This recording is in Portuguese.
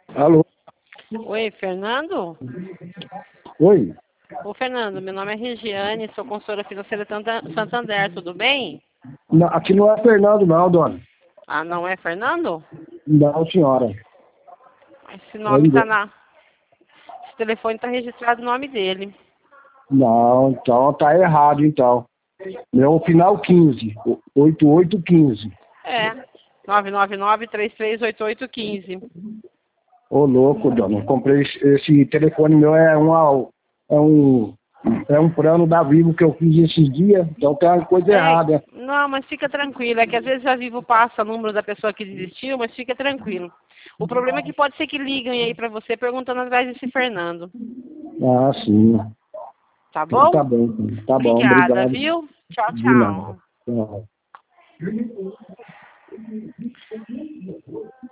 Alô? Oi, Fernando? Oi? Ô, Fernando, meu nome é Regiane, sou consultora financeira Santander, tudo bem? Não, aqui não é Fernando, não, dona. Ah, não é Fernando? Não, senhora. Esse É nome tá Igor. na... Esse telefone tá registrado o nome dele. Não, então tá errado, então. Meu final 15, 8815. É, 999-338815. Ô, louco, dona. Eu comprei esse telefone meu, é um, é um plano da Vivo que eu fiz esses dias, então tem uma coisa É, errada. não, mas fica tranquilo, é que às vezes a Vivo passa o número da pessoa que desistiu, mas fica tranquilo. O problema é que pode ser que liguem aí pra você perguntando atrás desse Fernando. Ah, sim. Tá Então bom? tá bom, Obrigada, obrigado. viu? Tchau, De nada. tchau. Tchau.